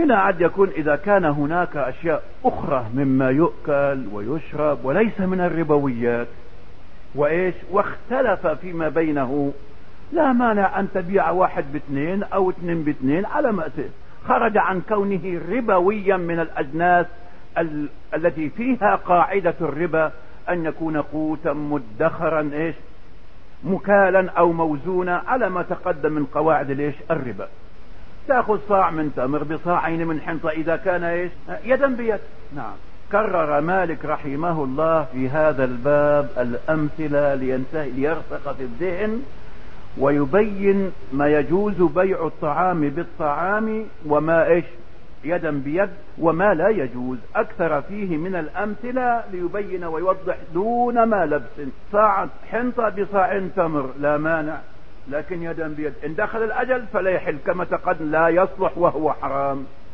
هنا عاد يكون إذا كان هناك أشياء أخرى مما يؤكل ويشرب وليس من الربويات واختلف فيما بينه، لا مانع أن تبيع 1 ب2 أو 2 ب2 على ما خرج عن كونه ربويا من الأجناس التي فيها قاعدة الربا أن يكون قوتا مدخرا مكالا أو موزونا على ما تقدم من قواعد الربا. تأخذ صاع من تمر بصاعين من حنطة إذا كان يدا بيد. نعم. كرر مالك رحمه الله في هذا الباب الأمثلة ليرسخ في الذهن ويبين ما يجوز بيع الطعام بالطعام وما يدا بيد وما لا يجوز. أكثر فيه من الأمثلة ليبين ويوضح دون ما لبس. صاع حنطة بصاع تمر لا مانع، لكن يدا بيد إن دخل الأجل فلا يحل كما تقدم، لا يصلح وهو حرام.